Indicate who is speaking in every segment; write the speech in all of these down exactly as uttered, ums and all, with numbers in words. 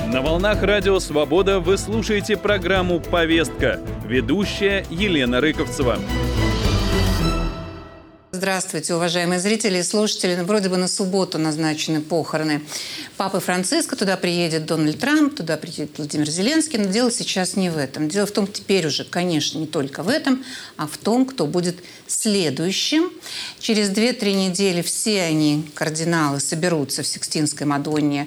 Speaker 1: На волнах Радио Свобода вы слушаете программу «Повестка». Ведущая Елена Рыковцева.
Speaker 2: Здравствуйте, уважаемые зрители и слушатели. Вроде бы на субботу назначены похороны Папы Франциска. Туда приедет Дональд Трамп, туда приедет Владимир Зеленский. Но дело сейчас не в этом. Дело в том, теперь уже, конечно, не только в этом, а в том, кто будет следующим. Через две-три недели все они, кардиналы, соберутся в Сикстинской Мадонне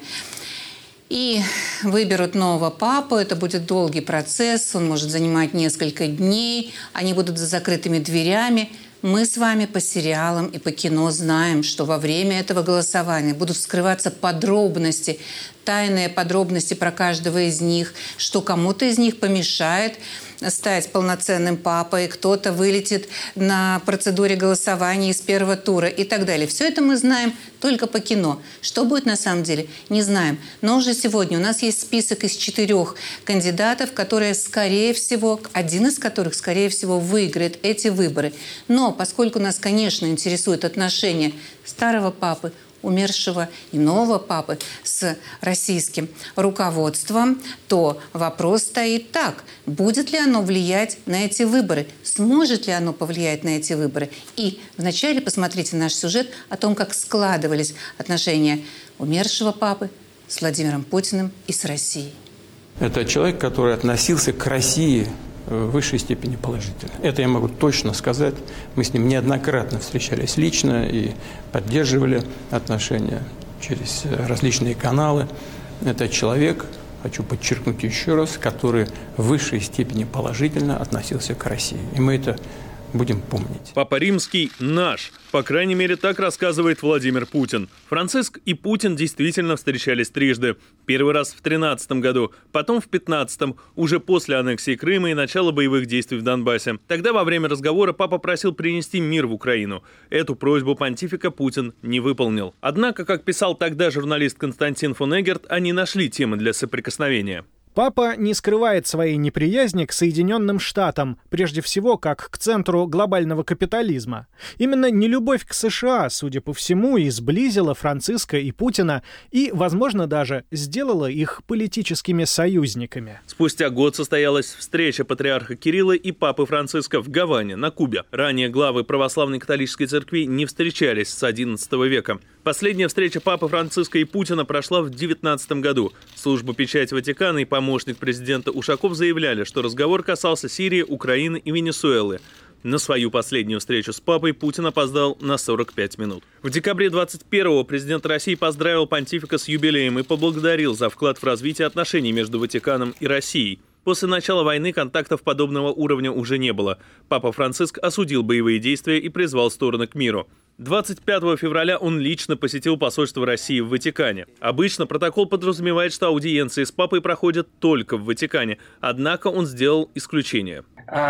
Speaker 2: и выберут нового папу. Это будет долгий процесс, он может занимать несколько дней. Они будут за закрытыми дверями. Мы с вами по сериалам и по кино знаем, что во время этого голосования будут вскрываться подробности, тайные подробности про каждого из них, что кому-то из них помешает стать полноценным папой, кто-то вылетит на процедуре голосования из первого тура и так далее. Все это мы знаем только по кино. Что будет на самом деле, не знаем. Но уже сегодня у нас есть список из четырех кандидатов, которые, скорее всего, один из которых, скорее всего, выиграет эти выборы. Но поскольку нас, конечно, интересует отношение старого папы, умершего и нового папы с российским руководством, то вопрос стоит так. Будет ли оно влиять на эти выборы? Сможет ли оно повлиять на эти выборы? И вначале посмотрите наш сюжет о том, как складывались отношения умершего папы с Владимиром Путиным и с Россией.
Speaker 3: Это человек, который относился к России в высшей степени положительно. Это я могу точно сказать. Мы с ним неоднократно встречались лично и поддерживали отношения через различные каналы. Это человек, хочу подчеркнуть еще раз, который в высшей степени положительно относился к России. И мы это будем помнить.
Speaker 1: Папа Римский наш. По крайней мере, так рассказывает Владимир Путин. Франциск и Путин действительно встречались трижды. Первый раз в тринадцатом году, потом в пятнадцатом, уже после аннексии Крыма и начала боевых действий в Донбассе. Тогда во время разговора папа просил принести мир в Украину. Эту просьбу понтифика Путин не выполнил. Однако, как писал тогда журналист Константин фон Эггерт, они нашли темы для соприкосновения.
Speaker 4: Папа не скрывает своей неприязни к Соединенным Штатам, прежде всего, как к центру глобального капитализма. Именно нелюбовь к США, судя по всему, и сблизила Франциска и Путина, и, возможно, даже сделала их политическими союзниками.
Speaker 1: Спустя год состоялась встреча патриарха Кирилла и папы Франциска в Гаване, на Кубе. Ранее главы православной католической церкви не встречались с одиннадцатого века. Последняя встреча папы Франциска и Путина прошла в девятнадцатом году. Служба печати Ватикана и помощник президента Ушаков заявляли, что разговор касался Сирии, Украины и Венесуэлы. На свою последнюю встречу с папой Путин опоздал на сорок пять минут. В декабре двадцать первого президент России поздравил понтифика с юбилеем и поблагодарил за вклад в развитие отношений между Ватиканом и Россией. После начала войны контактов подобного уровня уже не было. Папа Франциск осудил боевые действия и призвал стороны к миру. двадцать пятого февраля он лично посетил посольство России в Ватикане. Обычно протокол подразумевает, что аудиенции с папой проходят только в Ватикане. Однако он сделал исключение.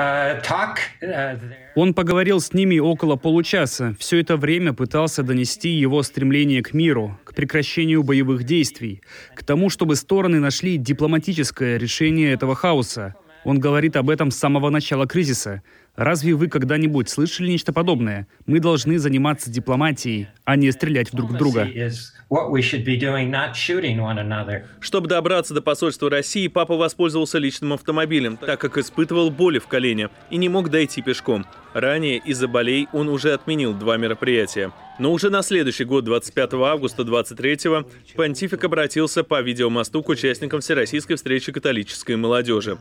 Speaker 5: Он поговорил с ними около получаса. Все это время пытался донести его стремление к миру, к прекращению боевых действий, к тому, чтобы стороны нашли дипломатическое решение этого хаоса. Он говорит об этом с самого начала кризиса. Разве вы когда-нибудь слышали нечто подобное? Мы должны заниматься дипломатией, а не стрелять друг в друга.
Speaker 1: Чтобы добраться до посольства России, папа воспользовался личным автомобилем, так как испытывал боли в колене и не мог дойти пешком. Ранее из-за болей он уже отменил два мероприятия. Но уже на следующий год, двадцать пятого августа двадцать третьего, понтифик обратился по видеомосту к участникам Всероссийской встречи католической молодежи.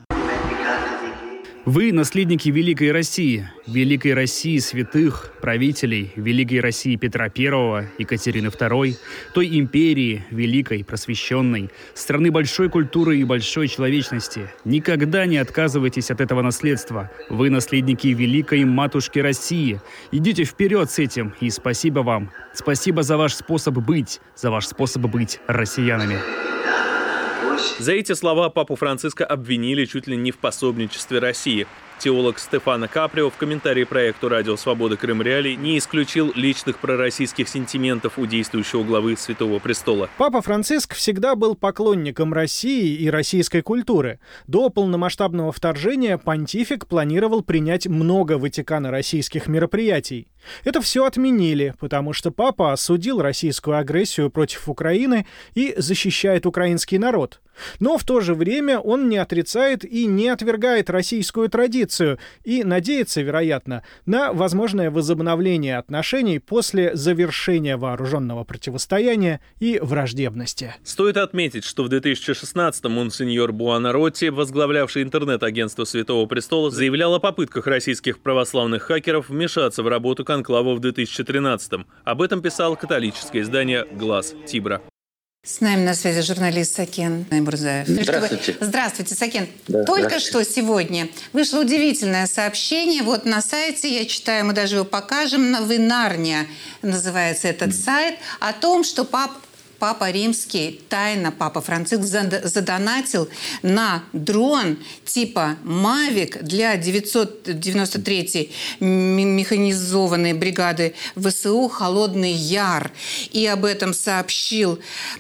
Speaker 5: Вы наследники Великой России, Великой России святых, правителей, Великой России Петра Первого, Екатерины Второй, той империи, великой, просвещенной, страны большой культуры и большой человечности. Никогда не отказывайтесь от этого наследства. Вы наследники Великой Матушки России. Идите вперед с этим, и спасибо вам. Спасибо за ваш способ быть, за ваш способ быть россиянами.
Speaker 1: За эти слова папу Франциска обвинили чуть ли не в пособничестве России. Теолог Стефано Каприо в комментарии проекту «Радио Свобода Крым Реалии» не исключил личных пророссийских сентиментов у действующего главы Святого Престола.
Speaker 4: Папа Франциск всегда был поклонником России и российской культуры. До полномасштабного вторжения понтифик планировал принять много ватикано-российских мероприятий. Это все отменили, потому что папа осудил российскую агрессию против Украины и защищает украинский народ. Но в то же время он не отрицает и не отвергает российскую традицию и надеется, вероятно, на возможное возобновление отношений после завершения вооруженного противостояния и враждебности.
Speaker 1: Стоит отметить, что в две тысячи шестнадцатом монсеньор Буонаротти, возглавлявший интернет-агентство Святого Престола, заявлял о попытках российских православных хакеров вмешаться в работу конклава в две тысячи тринадцатом. Об этом писало католическое издание «Глаз Тибра».
Speaker 2: С нами на связи журналист Сакен Наймурзаев.
Speaker 6: Здравствуйте.
Speaker 2: Здравствуйте, Сакен.
Speaker 6: Да,
Speaker 2: Только что сегодня вышло удивительное сообщение. Вот на сайте, я читаю, мы даже его покажем, «Новинарня» называется этот сайт, о том, что пап... Папа Римский, тайно Папа Франциск задонатил на дрон типа «Мавик» для девятьсот девяносто третьей механизованной бригады ВСУ «Холодный Яр». И об этом сообщил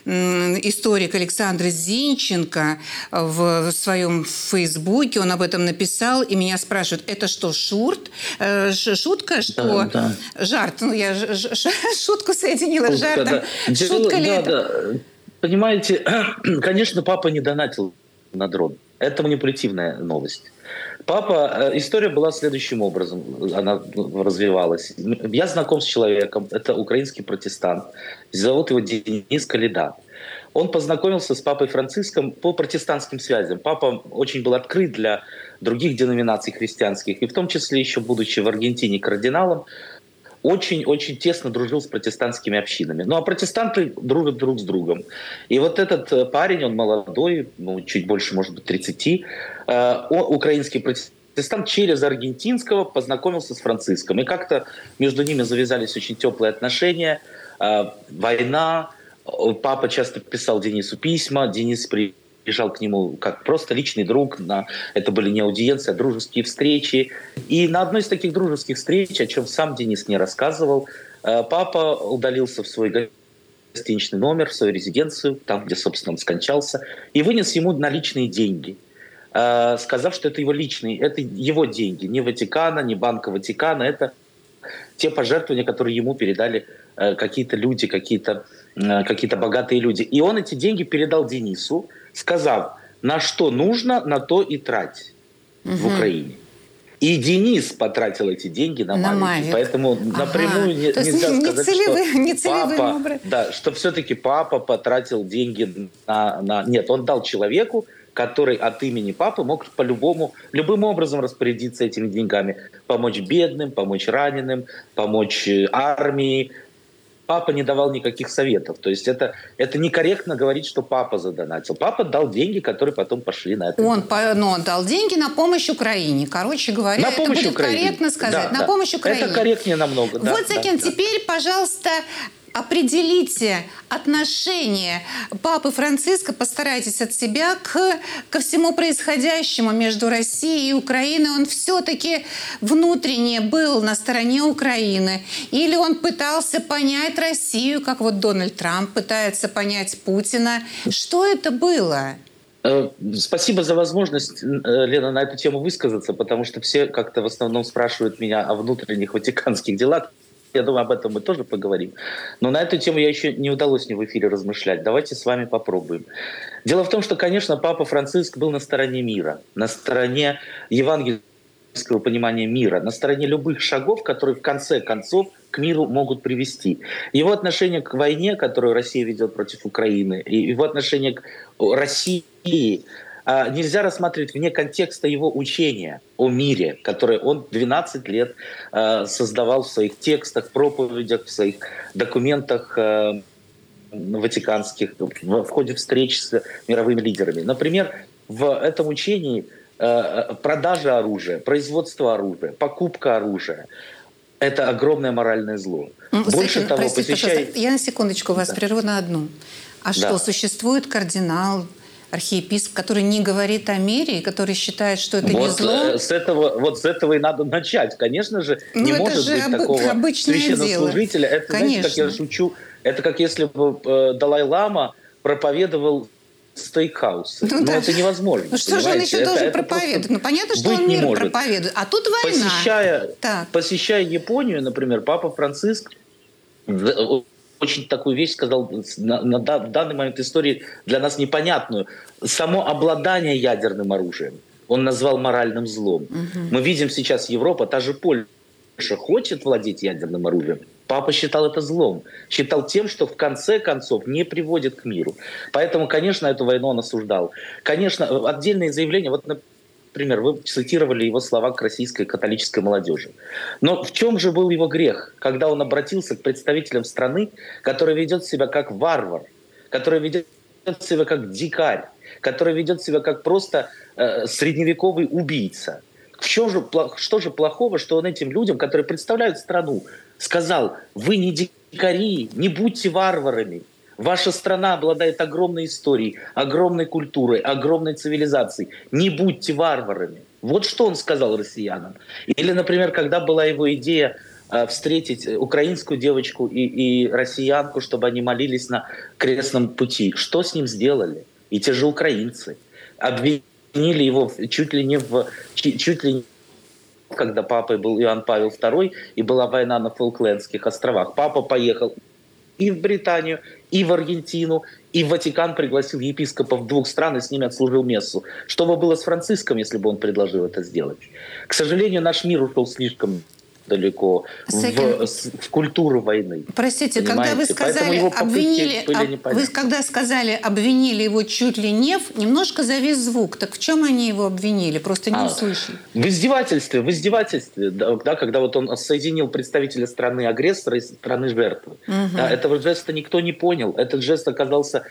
Speaker 2: историк Александр Зинченко в своем фейсбуке. Он об этом написал, и меня спрашивают, это что, шурт? Шутка, что...
Speaker 6: Да, да.
Speaker 2: Жарт. Ну, я ж, ж, шутку соединила с жартом.
Speaker 6: Да.
Speaker 2: Шутка ли
Speaker 6: да,
Speaker 2: это?
Speaker 6: Да. Понимаете, конечно, папа не донатил на дрон. Это манипулятивная новость. Папа, история была следующим образом, она развивалась. Я знаком с человеком, это украинский протестант, зовут его Денис Калида. Он познакомился с папой Франциском по протестантским связям. Папа очень был открыт для других деноминаций христианских, и в том числе еще будучи в Аргентине кардиналом, очень-очень тесно дружил с протестантскими общинами. Ну, а протестанты дружат друг с другом. И вот этот парень, он молодой, ну, чуть больше, может быть, тридцати, э, украинский протестант через аргентинского познакомился с Франциском. И как-то между ними завязались очень теплые отношения, э, война. Папа часто писал Денису письма, Денис при приезжал к нему как просто личный друг. На... Это были не аудиенции, а дружеские встречи. И на одной из таких дружеских встреч, о чем сам Денис не рассказывал, папа удалился в свой гостиничный номер, в свою резиденцию, там, где, собственно, он скончался, и вынес ему наличные деньги, сказав, что это его личные, это его деньги, не Ватикана, не Банка Ватикана, это те пожертвования, которые ему передали какие-то люди, какие-то, какие-то богатые люди. И он эти деньги передал Денису, сказав, на что нужно, на то и трать угу. в Украине. И Денис потратил эти деньги на, на Мавик. Поэтому ага. напрямую не, нельзя не сказать, целевый, что, не папа, да, что все-таки папа потратил деньги на, на... Нет, он дал человеку, который от имени папы мог по-любому, любым образом распорядиться этими деньгами. Помочь бедным, помочь раненым, помочь армии. Папа не давал никаких советов. То есть это, это некорректно говорить, что папа задонатил. Папа дал деньги, которые потом пошли на это.
Speaker 2: Он, по, ну, он дал деньги на помощь Украине. Короче говоря,
Speaker 6: на
Speaker 2: это будет Украине. Корректно сказать.
Speaker 6: Да,
Speaker 2: на
Speaker 6: да.
Speaker 2: помощь Украине.
Speaker 6: Это корректнее намного. Да,
Speaker 2: вот, Сакен, да, теперь, да. пожалуйста, определите отношение Папы Франциска, постарайтесь от себя к, ко всему происходящему между Россией и Украиной. Он все-таки внутренне был на стороне Украины? Или он пытался понять Россию, как вот Дональд Трамп пытается понять Путина? Что это было?
Speaker 6: Спасибо за возможность, Лена, на эту тему высказаться, потому что все как-то в основном спрашивают меня о внутренних ватиканских делах. Я думаю, об этом мы тоже поговорим. Но на эту тему я еще не удалось мне в эфире размышлять. Давайте с вами попробуем. Дело в том, что, конечно, Папа Франциск был на стороне мира, на стороне евангельского понимания мира, на стороне любых шагов, которые в конце концов к миру могут привести. Его отношение к войне, которую Россия ведет против Украины, и его отношение к России нельзя рассматривать вне контекста его учения о мире, которое он двенадцать лет создавал в своих текстах, проповедях, в своих документах ватиканских, в ходе встреч с мировыми лидерами. Например, в этом учении продажа оружия, производство оружия, покупка оружия – это огромное моральное зло. Больше
Speaker 2: Сакен,
Speaker 6: того,
Speaker 2: простите,
Speaker 6: посещает...
Speaker 2: Я на секундочку вас
Speaker 6: да.
Speaker 2: прерву на одну. А что,
Speaker 6: да.
Speaker 2: существует кардинал, архиепископ, который не говорит о мире, и который считает, что это
Speaker 6: вот
Speaker 2: не зло?
Speaker 6: С этого, вот с этого и надо начать. Конечно же,
Speaker 2: ну,
Speaker 6: не может
Speaker 2: быть
Speaker 6: об, такого священнослужителя.
Speaker 2: Дело.
Speaker 6: Это, знаете, как я шучу, это как если бы э, Далай-лама проповедовал стейкхаусы.
Speaker 2: Ну,
Speaker 6: Но
Speaker 2: да.
Speaker 6: это невозможно.
Speaker 2: Ну что же он еще
Speaker 6: это,
Speaker 2: должен
Speaker 6: это
Speaker 2: проповедовать? Ну понятно, что он
Speaker 6: не
Speaker 2: мир
Speaker 6: может.
Speaker 2: проповедует. А тут война.
Speaker 6: Посещая,
Speaker 2: так.
Speaker 6: посещая Японию, например, Папа Франциск очень такую вещь сказал на, на данный момент истории для нас непонятную. Само обладание ядерным оружием он назвал моральным злом. Угу. Мы видим сейчас Европа, та же Польша хочет владеть ядерным оружием. Папа считал это злом. Считал тем, что в конце концов не приводит к миру. Поэтому, конечно, эту войну он осуждал. Конечно, отдельные заявления, вот, например, вы цитировали его слова к российской католической молодежи. Но в чем же был его грех, когда он обратился к представителям страны, которая ведет себя как варвар, которая ведет себя как дикарь, которая ведет себя как просто э, средневековый убийца? В чем же, что же плохого, что он этим людям, которые представляют страну, сказал: вы не дикари, не будьте варварами. Ваша страна обладает огромной историей, огромной культурой, огромной цивилизацией. Не будьте варварами. Вот что он сказал россиянам. Или, например, когда была его идея э, встретить украинскую девочку и, и россиянку, чтобы они молились на крестном пути. Что с ним сделали? И те же украинцы. Обвинили его чуть ли не в... Чуть ли не когда папой был Иоанн Павел второй, и была война на Фолклендских островах. Папа поехал и в Британию, и в Аргентину, и в Ватикан, пригласил епископов двух стран и с ними отслужил мессу. Что бы было с Франциском, если бы он предложил это сделать? К сожалению, наш мир ушел слишком далеко в, в культуру войны.
Speaker 2: Простите, понимаете? Когда вы сказали, обвинили, об, вы когда сказали, обвинили его чуть ли не в, немножко завис звук. Так в чем они его обвинили? Просто не а, услышали.
Speaker 6: В издевательстве, в издевательстве, да, да, когда вот он соединил представителя страны агрессора и страны жертвы. Угу. Да, этого жеста никто не понял. Этот жест оказался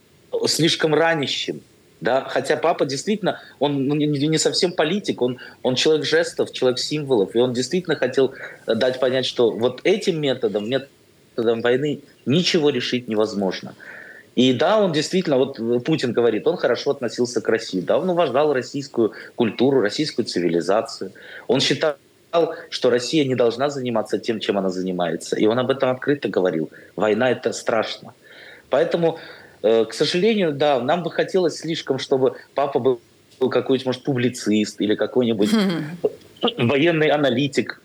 Speaker 6: слишком ранящим. Да, хотя папа действительно, он ну, не совсем политик, он, он человек жестов, человек символов, и он действительно хотел дать понять, что вот этим методом, методом войны ничего решить невозможно. И да, он действительно, вот Путин говорит, он хорошо относился к России, да, он уважал российскую культуру, российскую цивилизацию, он считал, что Россия не должна заниматься тем, чем она занимается, и он об этом открыто говорил. Война — это страшно. Поэтому... К сожалению, да, нам бы хотелось слишком, чтобы папа был какой-нибудь, может, публицист или какой-нибудь военный аналитик.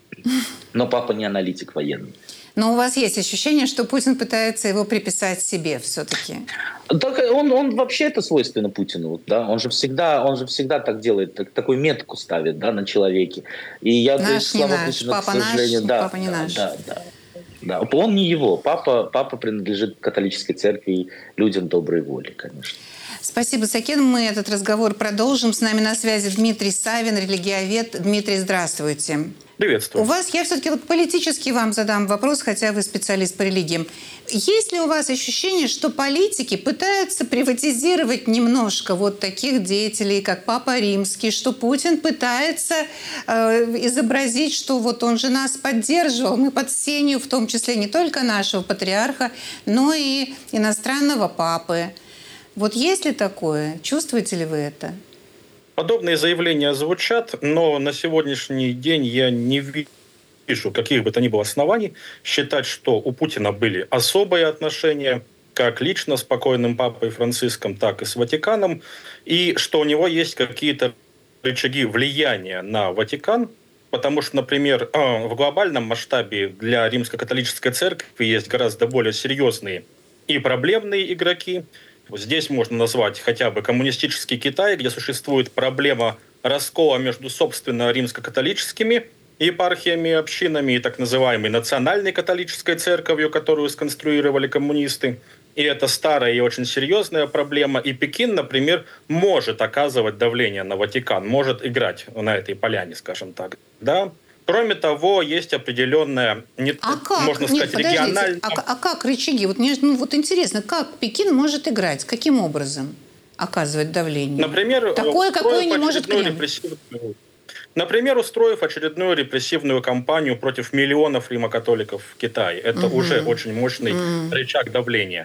Speaker 6: Но папа не аналитик военный.
Speaker 2: Но у вас есть ощущение, что Путин пытается его приписать себе все-таки?
Speaker 6: Так он, он вообще это свойственно Путину. Да? Он же всегда, он же всегда так делает, так, такую метку ставит, да, на человеке. И я
Speaker 2: наш не наш, Путина, папа наш, да, папа не
Speaker 6: да,
Speaker 2: наш.
Speaker 6: Да, да. Да, он не его. Папа, папа принадлежит католической церкви и людям доброй воли, конечно.
Speaker 2: Спасибо, Сакен. Мы этот разговор продолжим. С нами на связи Дмитрий Савин, религиовед. Дмитрий, здравствуйте.
Speaker 7: Приветствую.
Speaker 2: У вас, я все-таки вот политически вам задам вопрос, хотя вы специалист по религиям. Есть ли у вас ощущение, что политики пытаются приватизировать немножко вот таких деятелей, как Папа Римский, что Путин пытается э, изобразить, что вот он же нас поддерживал, мы под сенью, в том числе не только нашего патриарха, но и иностранного папы. Вот есть ли такое? Чувствуете ли вы это?
Speaker 7: Подобные заявления звучат, но на сегодняшний день я не вижу каких бы то ни было оснований считать, что у Путина были особые отношения, как лично с покойным папой Франциском, так и с Ватиканом, и что у него есть какие-то рычаги влияния на Ватикан, потому что, например, в глобальном масштабе для римско-католической церкви есть гораздо более серьезные и проблемные игроки. Здесь можно назвать хотя бы коммунистический Китай, где существует проблема раскола между, собственно, римско-католическими епархиями, общинами и так называемой национальной католической церковью, которую сконструировали коммунисты. И это старая и очень серьезная проблема. И Пекин, например, может оказывать давление на Ватикан, может играть на этой поляне, скажем так. Да? Кроме того, есть определенная, не,
Speaker 2: а как?
Speaker 7: можно сказать,
Speaker 2: Нет,
Speaker 7: региональная...
Speaker 2: А, а как рычаги? Вот мне ну, вот интересно, как Пекин может играть? Каким образом оказывать давление?
Speaker 7: Например,
Speaker 2: такое, какое не может Кремль.
Speaker 7: Репрессивную... Например, устроив очередную репрессивную кампанию против миллионов римокатоликов в Китае. Это угу. уже очень мощный угу. рычаг давления.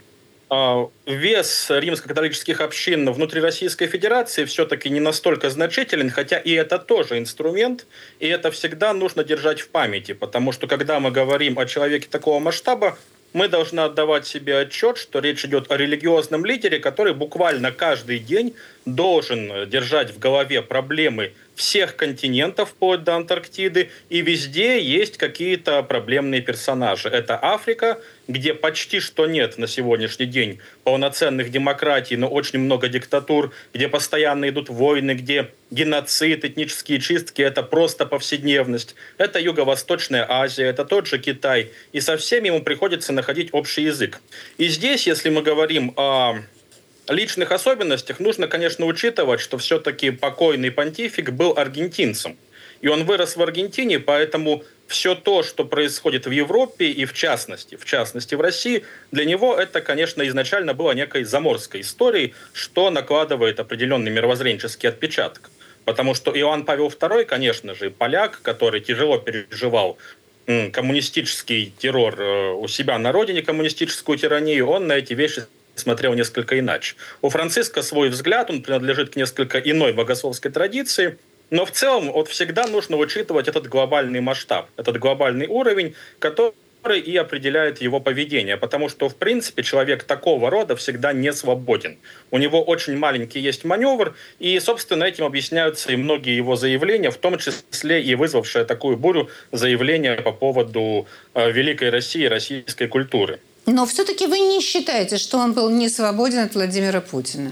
Speaker 7: Вес римско-католических общин внутри Российской Федерации все-таки не настолько значителен, хотя и это тоже инструмент, и это всегда нужно держать в памяти, потому что когда мы говорим о человеке такого масштаба, мы должны отдавать себе отчет, что речь идет о религиозном лидере, который буквально каждый день должен держать в голове проблемы всех континентов, вплоть до Антарктиды, и везде есть какие-то проблемные персонажи. Это Африка, где почти что нет на сегодняшний день полноценных демократий, но очень много диктатур, где постоянно идут войны, где геноцид, этнические чистки – это просто повседневность. Это Юго-Восточная Азия, это тот же Китай. И со всеми ему приходится находить общий язык. И здесь, если мы говорим о личных особенностях, нужно, конечно, учитывать, что все-таки покойный понтифик был аргентинцем. И он вырос в Аргентине, поэтому все то, что происходит в Европе и в частности, в частности в России, для него это, конечно, изначально было некой заморской историей, что накладывает определенный мировоззренческий отпечаток. Потому что Иоанн Павел второй, конечно же, поляк, который тяжело переживал коммунистический террор у себя на родине, коммунистическую тиранию, он на эти вещи смотрел несколько иначе. У Франциска свой взгляд, он принадлежит к несколько иной богословской традиции, но в целом вот всегда нужно учитывать этот глобальный масштаб, этот глобальный уровень, который и определяет его поведение, потому что, в принципе, человек такого рода всегда не свободен. У него очень маленький есть маневр, и, собственно, этим объясняются и многие его заявления, в том числе и вызвавшее такую бурю заявления по поводу э, великой России, российской культуры.
Speaker 2: Но все-таки вы не считаете, что он был не свободен от Владимира Путина?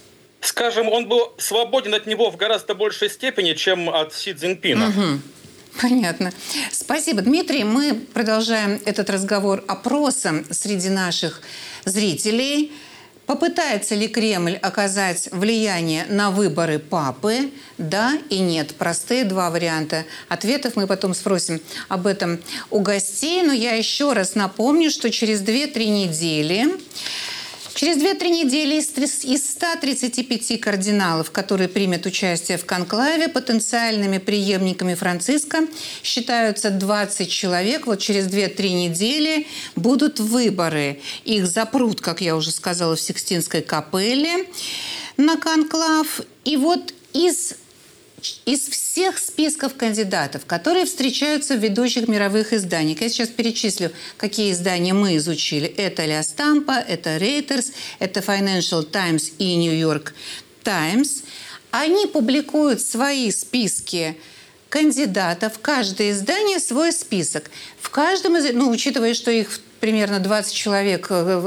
Speaker 7: Скажем, он был свободен от него в гораздо большей степени, чем от Си Цзиньпина.
Speaker 2: Угу. Понятно. Спасибо, Дмитрий. Мы продолжаем этот разговор опросом среди наших зрителей. Попытается ли Кремль оказать влияние на выборы папы? Да и нет. Простые два варианта ответов. Мы потом спросим об этом у гостей. Но я еще раз напомню, что через две-три недели... Через две-три недели из ста тридцати пяти кардиналов, которые примут участие в конклаве, потенциальными преемниками Франциска считаются двадцать человек. Вот через две-три недели будут выборы. Их запрут, как я уже сказала, в Сикстинской капелле на конклав. И вот из... Из всех списков кандидатов, которые встречаются в ведущих мировых изданиях, я сейчас перечислю, какие издания мы изучили. Это Ля Стампа, это Reuters, это Financial Times и New York Times. Они публикуют свои списки кандидатов, каждое издание свой список. В каждом из... Ну, учитывая, что их примерно двадцать человек,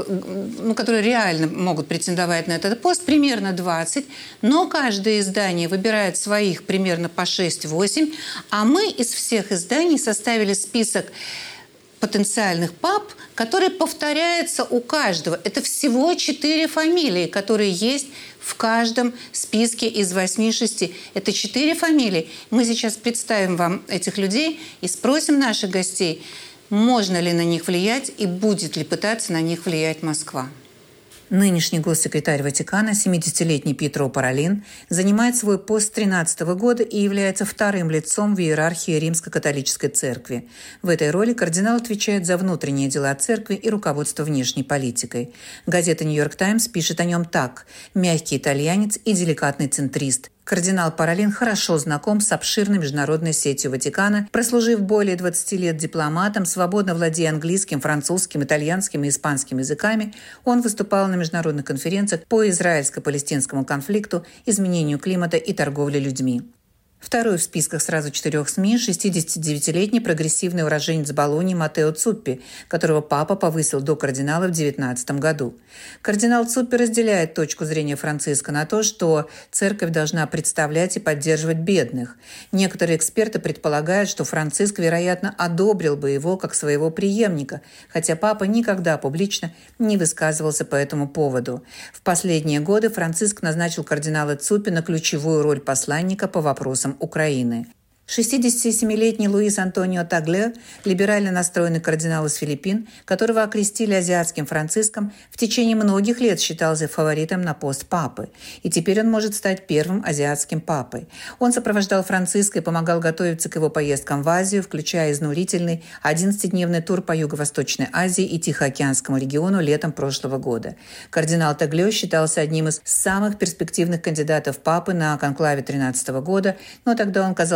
Speaker 2: ну, которые реально могут претендовать на этот пост, примерно двадцать, но каждое издание выбирает своих примерно по шесть-восемь, а мы из всех изданий составили список потенциальных пап, который повторяется у каждого. Это всего четыре фамилии, которые есть в каждом списке из восьми-шести. Это четыре фамилии. Мы сейчас представим вам этих людей и спросим наших гостей, можно ли на них влиять и будет ли пытаться на них влиять Москва. Нынешний госсекретарь Ватикана, семидесятилетний Пьетро Паролин, занимает свой пост с две тысячи тринадцатого года и является вторым лицом в иерархии Римско-католической церкви. В этой роли кардинал отвечает за внутренние дела церкви и руководство внешней политикой. Газета «Нью Йорк Таймс» пишет о нем так: «Мягкий итальянец и деликатный центрист». Кардинал Паролин хорошо знаком с обширной международной сетью Ватикана, прослужив более двадцати лет дипломатом, свободно владея английским, французским, итальянским и испанским языками. Он выступал на международных конференциях по израильско-палестинскому конфликту, изменению климата и торговле людьми. Второй в списках сразу четырех СМИ – шестидесятидевятилетний прогрессивный уроженец Болоньи Матео Цуппи, которого папа повысил до кардинала в две тысячи девятнадцатом году. Кардинал Цуппи разделяет точку зрения Франциска на то, что церковь должна представлять и поддерживать бедных. Некоторые эксперты предполагают, что Франциск, вероятно, одобрил бы его как своего преемника, хотя папа никогда публично не высказывался по этому поводу. В последние годы Франциск назначил кардинала Цуппи на ключевую роль посланника по вопросам Украины. шестидесятисемилетний Луис Антонио Тагле, либерально настроенный кардинал из Филиппин, которого окрестили азиатским Франциском, в течение многих лет считался фаворитом на пост папы. И теперь он может стать первым азиатским папой. Он сопровождал Франциска и помогал готовиться к его поездкам в Азию, включая изнурительный одиннадцатидневный тур по Юго-Восточной Азии и Тихоокеанскому региону летом прошлого года. Кардинал Тагле считался одним из самых перспективных кандидатов папы на конклаве две тысячи тринадцатого года, но тогда он казался слишком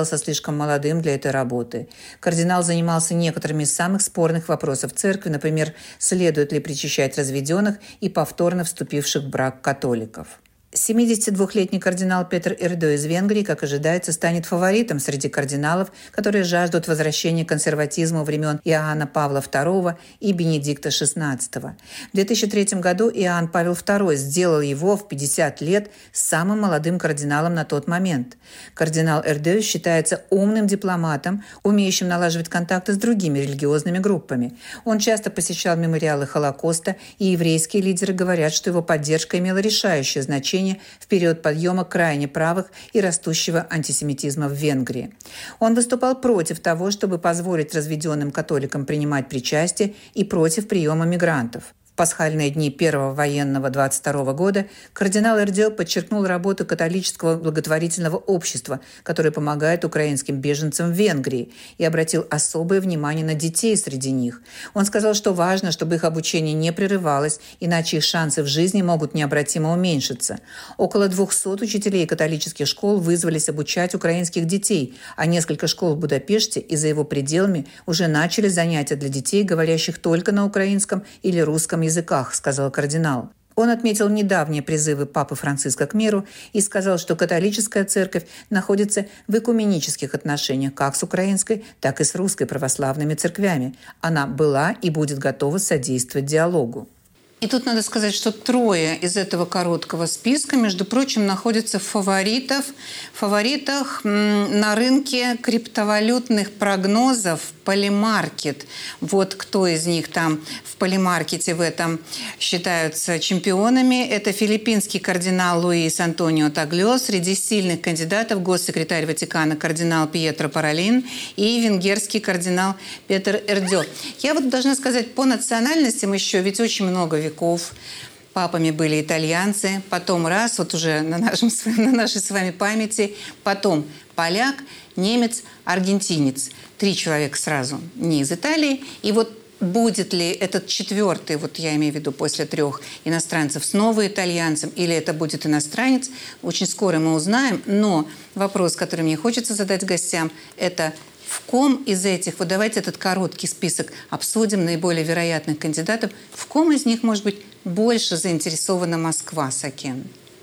Speaker 2: слишком молодым для этой работы. Кардинал занимался некоторыми из самых спорных вопросов церкви, например, следует ли причащать разведенных и повторно вступивших в брак католиков. семидесятидвухлетний кардинал Петр Эрдо из Венгрии, как ожидается, станет фаворитом среди кардиналов, которые жаждут возвращения консерватизма времен Иоанна Павла второго и Бенедикта шестнадцатого. В две тысячи третьем году Иоанн Павел второй сделал его в пятьдесят лет самым молодым кардиналом на тот момент. Кардинал Эрдо считается умным дипломатом, умеющим налаживать контакты с другими религиозными группами. Он часто посещал мемориалы Холокоста, и еврейские лидеры говорят, что его поддержка имела решающее значение в период подъема крайне правых и растущего антисемитизма в Венгрии. Он выступал против того, чтобы позволить разведенным католикам принимать причастие, и против приема мигрантов. В пасхальные дни первого военного двадцать второго года кардинал Эрдо подчеркнул работу католического благотворительного общества, которое помогает украинским беженцам в Венгрии, и обратил особое внимание на детей среди них. Он сказал, что важно, чтобы их обучение не прерывалось, иначе их шансы в жизни могут необратимо уменьшиться. Около двухсот учителей католических школ вызвались обучать украинских детей, а несколько школ в Будапеште и за его пределами уже начали занятия для детей, говорящих только на украинском или русском языках, сказал кардинал. Он отметил недавние призывы Папы Франциска к миру и сказал, что католическая церковь находится в экуменических отношениях как с украинской, так и с русской православными церквями. Она была и будет готова содействовать диалогу. И тут надо сказать, что трое из этого короткого списка, между прочим, находятся в фаворитов, фаворитах на рынке криптовалютных прогнозов Polymarket. Вот кто из них там в Polymarket в этом считаются чемпионами. Это филиппинский кардинал Луис Антонио Таглио, среди сильных кандидатов госсекретарь Ватикана кардинал Пьетро Паролин и венгерский кардинал Петр Эрдо. Я вот должна сказать, по национальностям еще ведь очень много веков. Папами были итальянцы, потом раз, вот уже на, нашем, на нашей с вами памяти, потом поляк, немец, аргентинец. Три человека сразу не из Италии. И вот будет ли этот четвертый, вот я имею в виду после трех иностранцев, снова итальянцем, или это будет иностранец, очень скоро мы узнаем. Но вопрос, который мне хочется задать гостям, это в ком из этих, вот давайте этот короткий список обсудим, наиболее вероятных кандидатов, в ком из них, может быть, больше заинтересована Москва, Сакен?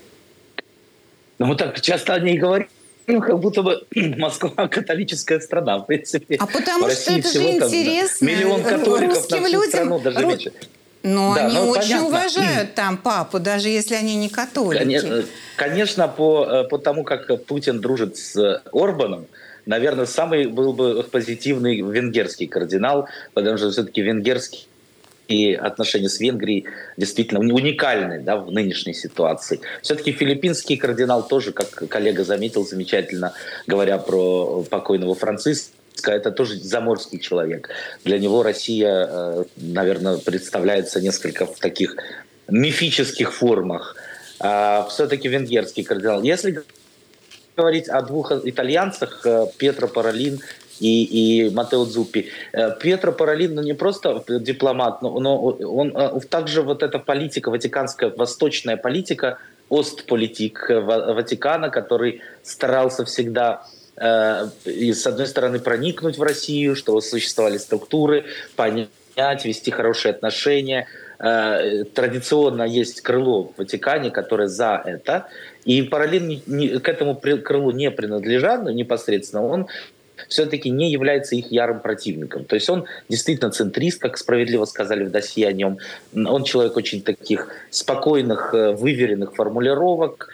Speaker 6: Ну, мы так часто о ней говорим, как будто бы Москва католическая страна, в принципе.
Speaker 2: А потому что это же интересно.
Speaker 6: Миллион католиков
Speaker 2: русским
Speaker 6: на всю
Speaker 2: людям,
Speaker 6: страну, даже
Speaker 2: ру...
Speaker 6: меньше.
Speaker 2: Но
Speaker 6: да,
Speaker 2: они
Speaker 6: ну,
Speaker 2: очень
Speaker 6: понятно.
Speaker 2: уважают там папу, даже если они не католики.
Speaker 6: Конечно, конечно по, по тому, как Путин дружит с Орбаном, наверное, самый был бы позитивный венгерский кардинал, потому что все-таки венгерский и отношения с Венгрией действительно уникальны, да, в нынешней ситуации. Все-таки филиппинский кардинал тоже, как коллега заметил замечательно, говоря про покойного Франциска, это тоже заморский человек. Для него Россия, наверное, представляется несколько в таких мифических формах. А все-таки венгерский кардинал. Если говорить о двух итальянцах, Пьетро Паролин и, и Матео Дзуппи. Пьетро Паролин, ну, не просто дипломат, но, но он также вот эта политика, ватиканская, восточная политика, остполитик Ватикана, который старался всегда э, и, с одной стороны, проникнуть в Россию, что существовали структуры, понять, вести хорошие отношения. Э, традиционно есть крыло в Ватикане, которое за это. И Паролин не, не, к этому крылу не принадлежал, но непосредственно он все-таки не является их ярым противником. То есть он действительно центрист, как справедливо сказали в досье о нем. Он человек очень таких спокойных, выверенных формулировок.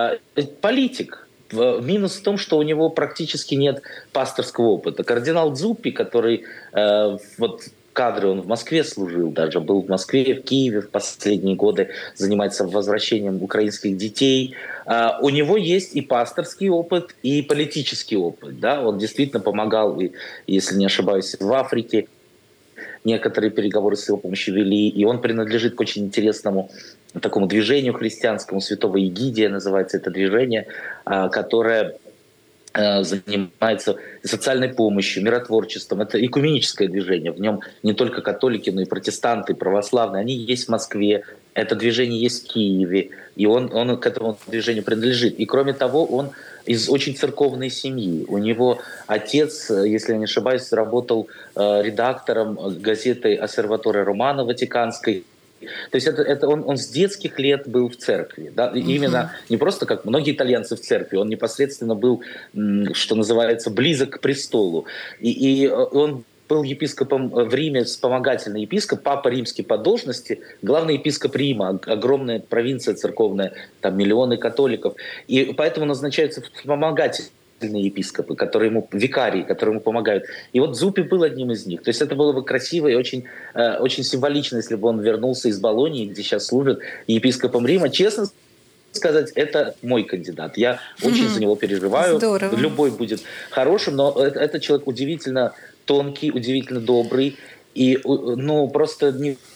Speaker 6: Политик. Минус в том, что у него практически нет пасторского опыта. Кардинал Дзуппи, который вот кадры, он в Москве служил даже, был в Москве, в Киеве в последние годы, занимается возвращением украинских детей. Uh, у него есть и пасторский опыт, и политический опыт. Да? Он действительно помогал, и, если не ошибаюсь, в Африке. Некоторые переговоры с его помощью вели. И он принадлежит к очень интересному такому движению христианскому, Святого Егидия называется это движение, uh, которое uh, занимается социальной помощью, миротворчеством. Это экуменическое движение. В нем не только католики, но и протестанты, православные. Они есть в Москве. Это движение есть в Киеве, и он, он к этому движению принадлежит. И кроме того, он из очень церковной семьи. У него отец, если я не ошибаюсь, работал э, редактором газеты «Осерватория Романо» ватиканской. То есть это, это он, он с детских лет был в церкви. Да? Uh-huh. Именно не просто как многие итальянцы в церкви, он непосредственно был, что называется, близок к престолу. И, и он был епископом в Риме, вспомогательный епископ, папа римский по должности, главный епископ Рима, огромная провинция церковная, там миллионы католиков. И поэтому назначаются вспомогательные епископы, которые ему, викарии, которые ему помогают. И вот Дзуппи был одним из них. То есть это было бы красиво и очень, э, очень символично, если бы он вернулся из Болонии, где сейчас служит епископом Рима. Честно сказать, это мой кандидат. Я очень mm-hmm. за него переживаю.
Speaker 2: Здорово.
Speaker 6: Любой будет хорошим, но это, это человек удивительно тонкий, удивительно добрый и ну, просто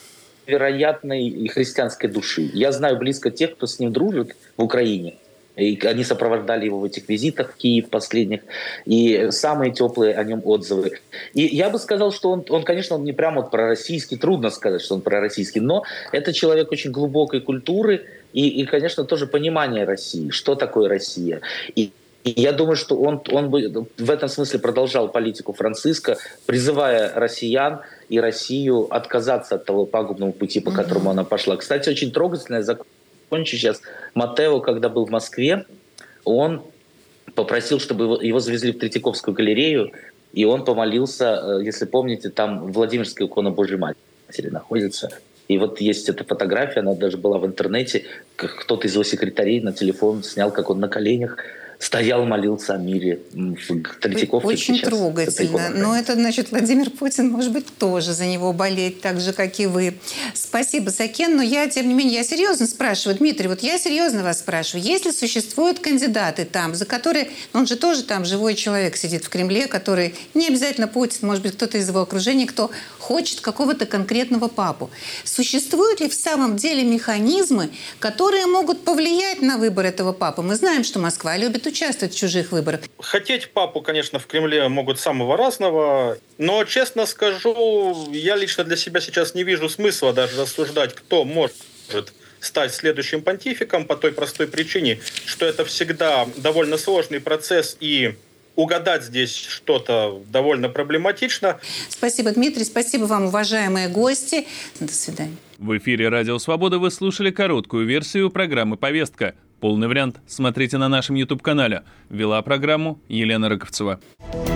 Speaker 6: невероятной христианской души. Я знаю близко тех, кто с ним дружит в Украине. И они сопровождали его в этих визитах в Киев последних. И самые теплые о нем отзывы. И я бы сказал, что он, он конечно, он не прямо вот пророссийский. Трудно сказать, что он пророссийский. Но это человек очень глубокой культуры. И, и конечно, тоже понимание России. Что такое Россия. И И я думаю, что он, он бы в этом смысле продолжал политику Франциско, призывая россиян и Россию отказаться от того пагубного пути, по которому mm-hmm. она пошла. Кстати, очень трогательно, я закончу сейчас. Маттео, когда был в Москве, он попросил, чтобы его, его завезли в Третьяковскую галерею, и он помолился, если помните, там Владимирская икона Божьей Матери находится. И вот есть эта фотография, она даже была в интернете, кто-то из его секретарей на телефон снял, как он на коленях стоял, молился о мире в Третьяковке.
Speaker 2: Очень трогательно. Но это, значит, Владимир Путин, может быть, тоже за него болеет, так же, как и вы. Спасибо, Закен. Но я, тем не менее, я серьезно спрашиваю. Дмитрий, вот я серьезно вас спрашиваю. Если существуют кандидаты там, за которые... Он же тоже там живой человек сидит в Кремле, который... Не обязательно Путин, может быть, кто-то из его окружения, кто хочет какого-то конкретного папу. Существуют ли в самом деле механизмы, которые могут повлиять на выбор этого папы? Мы знаем, что Москва любит участвовать в чужих выборах.
Speaker 7: Хотеть папу, конечно, в Кремле могут самого разного, но, честно скажу, я лично для себя сейчас не вижу смысла даже рассуждать, кто может стать следующим понтификом по той простой причине, что это всегда довольно сложный процесс, и угадать здесь что-то довольно проблематично.
Speaker 2: Спасибо, Дмитрий. Спасибо вам, уважаемые гости. До свидания.
Speaker 1: В эфире «Радио Свобода» вы слушали короткую версию программы «Повестка». Полный вариант смотрите на нашем YouTube-канале. Вела программу Елена Рыковцева.